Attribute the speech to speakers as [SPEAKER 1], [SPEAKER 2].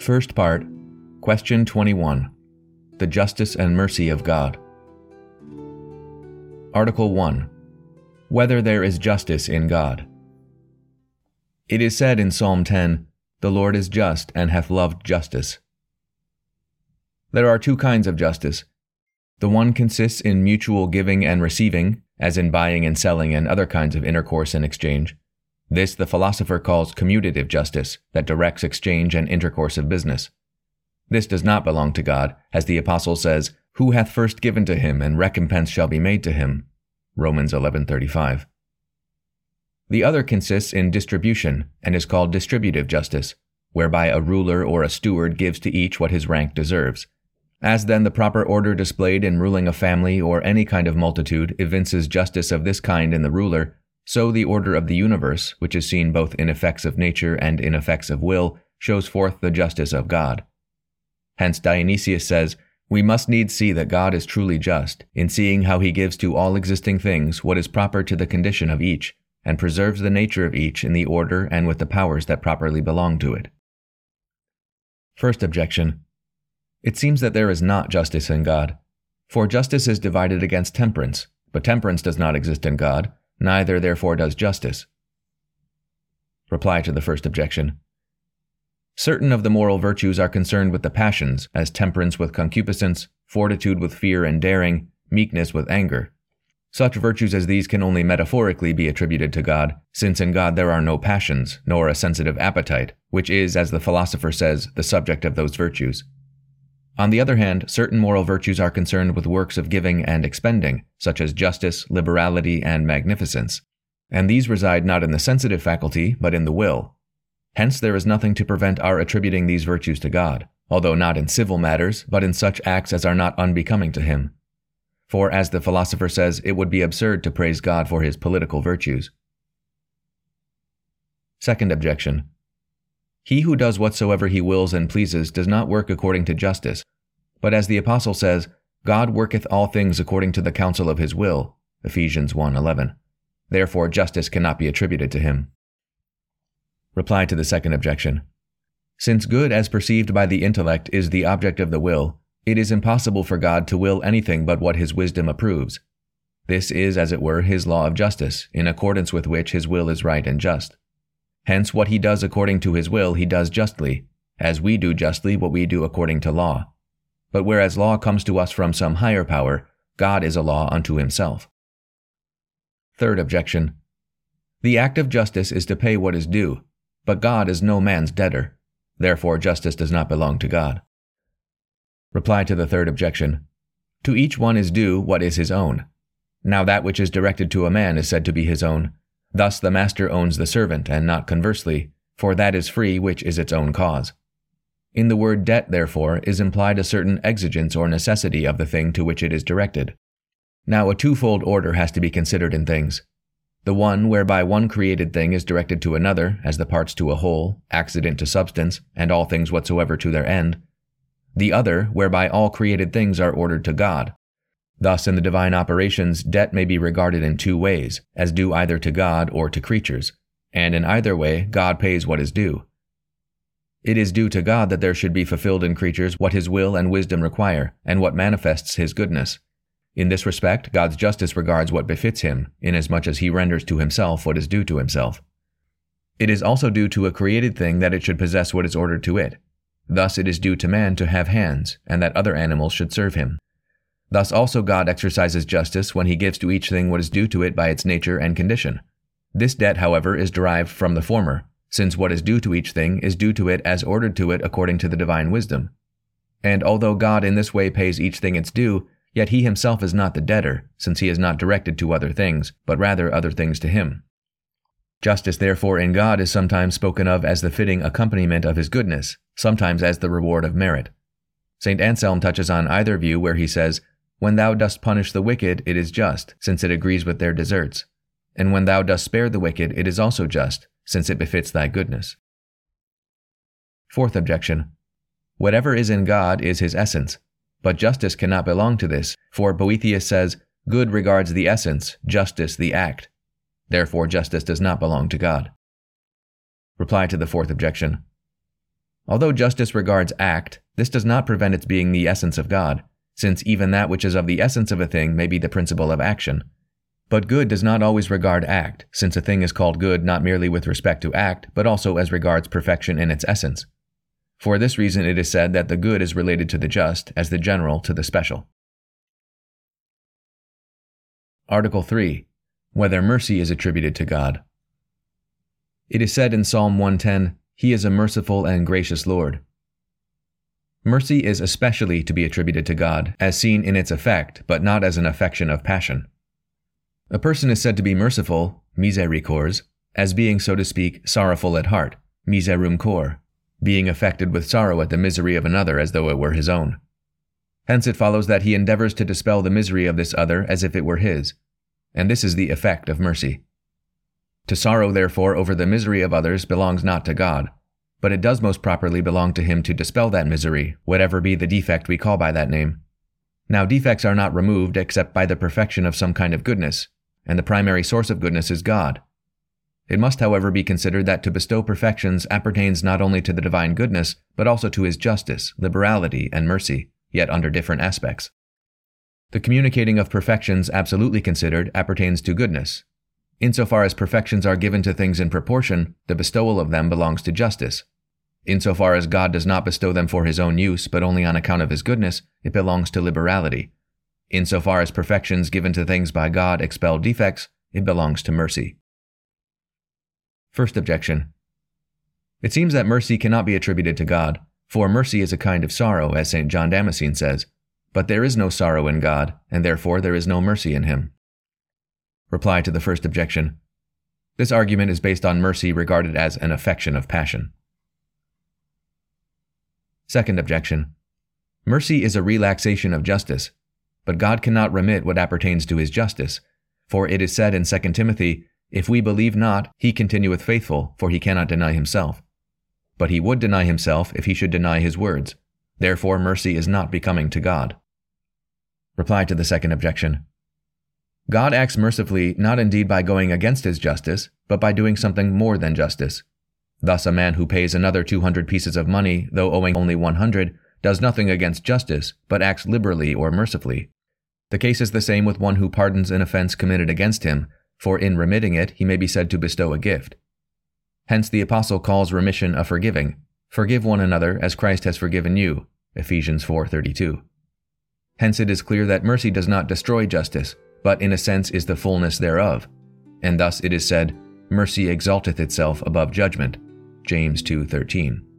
[SPEAKER 1] First part, Question 21. The Justice and Mercy of God. Article 1. Whether there is justice in God. It is said in Psalm 10, "The Lord is just and hath loved justice." There are two kinds of justice. The one consists in mutual giving and receiving, as in buying and selling and other kinds of intercourse and exchange. This the philosopher calls commutative justice, that directs exchange and intercourse of business. This does not belong to God, as the Apostle says, "Who hath first given to him, and recompense shall be made to him." Romans 11:35. The other consists in distribution, and is called distributive justice, whereby a ruler or a steward gives to each what his rank deserves. As then the proper order displayed in ruling a family or any kind of multitude evinces justice of this kind in the ruler, so the order of the universe, which is seen both in effects of nature and in effects of will, shows forth the justice of God. Hence Dionysius says, "We must needs see that God is truly just, in seeing how he gives to all existing things what is proper to the condition of each, and preserves the nature of each in the order and with the powers that properly belong to it." First objection. It seems that there is not justice in God. For justice is divided against temperance, but temperance does not exist in God, neither therefore does justice. Reply to the first objection. Certain of the moral virtues are concerned with the passions, as temperance with concupiscence, fortitude with fear and daring, meekness with anger. Such virtues as these can only metaphorically be attributed to God, since in God there are no passions, nor a sensitive appetite, which is, as the philosopher says, the subject of those virtues. On the other hand, certain moral virtues are concerned with works of giving and expending, such as justice, liberality, and magnificence, and these reside not in the sensitive faculty, but in the will. Hence there is nothing to prevent our attributing these virtues to God, although not in civil matters, but in such acts as are not unbecoming to him. For, as the philosopher says, it would be absurd to praise God for his political virtues. Second objection. He who does whatsoever he wills and pleases does not work according to justice, but as the Apostle says, God worketh all things according to the counsel of his will, Ephesians 1:11. Therefore justice cannot be attributed to him. Reply to the second objection. Since good as perceived by the intellect is the object of the will, it is impossible for God to will anything but what his wisdom approves. This is, as it were, his law of justice, in accordance with which his will is right and just. Hence what he does according to his will he does justly, as we do justly what we do according to law. But whereas law comes to us from some higher power, God is a law unto himself. Third objection. The act of justice is to pay what is due, but God is no man's debtor. Therefore justice does not belong to God. Reply to the third objection. To each one is due what is his own. Now that which is directed to a man is said to be his own. Thus the master owns the servant, and not conversely, for that is free which is its own cause. In the word debt, therefore, is implied a certain exigence or necessity of the thing to which it is directed. Now a twofold order has to be considered in things. The one whereby one created thing is directed to another, as the parts to a whole, accident to substance, and all things whatsoever to their end. The other, whereby all created things are ordered to God. Thus in the divine operations, debt may be regarded in two ways, as due either to God or to creatures, and in either way God pays what is due. It is due to God that there should be fulfilled in creatures what his will and wisdom require, and what manifests his goodness. In this respect, God's justice regards what befits him, inasmuch as he renders to himself what is due to himself. It is also due to a created thing that it should possess what is ordered to it. Thus it is due to man to have hands, and that other animals should serve him. Thus also God exercises justice when he gives to each thing what is due to it by its nature and condition. This debt, however, is derived from the former, since what is due to each thing is due to it as ordered to it according to the divine wisdom. And although God in this way pays each thing its due, yet he himself is not the debtor, since he is not directed to other things, but rather other things to him. Justice therefore in God is sometimes spoken of as the fitting accompaniment of his goodness, sometimes as the reward of merit. St. Anselm touches on either view where he says, "When thou dost punish the wicked, it is just, since it agrees with their deserts. And when thou dost spare the wicked, it is also just, since it befits thy goodness." Fourth objection. Whatever is in God is his essence, but justice cannot belong to this, for Boethius says, "Good regards the essence, justice the act." Therefore justice does not belong to God. Reply to the fourth objection. Although justice regards act, this does not prevent its being the essence of God, since even that which is of the essence of a thing may be the principle of action. But good does not always regard act, since a thing is called good not merely with respect to act, but also as regards perfection in its essence. For this reason it is said that the good is related to the just, as the general to the special. Article 3. Whether mercy is attributed to God. It is said in Psalm 110, "He is a merciful and gracious Lord." Mercy is especially to be attributed to God, as seen in its effect, but not as an affection of passion. A person is said to be merciful, misericors, as being, so to speak, sorrowful at heart, miserum cor, being affected with sorrow at the misery of another as though it were his own. Hence it follows that he endeavors to dispel the misery of this other as if it were his, and this is the effect of mercy. To sorrow, therefore, over the misery of others belongs not to God, but it does most properly belong to him to dispel that misery, whatever be the defect we call by that name. Now defects are not removed except by the perfection of some kind of goodness, and the primary source of goodness is God. It must, however, be considered that to bestow perfections appertains not only to the divine goodness, but also to his justice, liberality, and mercy, yet under different aspects. The communicating of perfections absolutely considered appertains to goodness. Insofar as perfections are given to things in proportion, the bestowal of them belongs to justice. Insofar as God does not bestow them for his own use, but only on account of his goodness, it belongs to liberality. Insofar as perfections given to things by God expel defects, it belongs to mercy. First objection. It seems that mercy cannot be attributed to God, for mercy is a kind of sorrow, as St. John Damascene says, but there is no sorrow in God, and therefore there is no mercy in him. Reply to the first objection. This argument is based on mercy regarded as an affection of passion. Second objection. Mercy is a relaxation of justice, but God cannot remit what appertains to his justice, for it is said in 2 Timothy, "If we believe not, he continueth faithful, for he cannot deny himself. But he would deny himself if he should deny his words. Therefore mercy is not becoming to God." Reply to the second objection. God acts mercifully not indeed by going against his justice, but by doing something more than justice. Thus a man who pays another 200 pieces of money, though owing only 100, does nothing against justice, but acts liberally or mercifully. The case is the same with one who pardons an offense committed against him, for in remitting it he may be said to bestow a gift. Hence the Apostle calls remission a forgiving. "Forgive one another as Christ has forgiven you." Ephesians 4:32. Hence it is clear that mercy does not destroy justice, but in a sense is the fullness thereof. And thus it is said, "Mercy exalteth itself above judgment." James 2:13.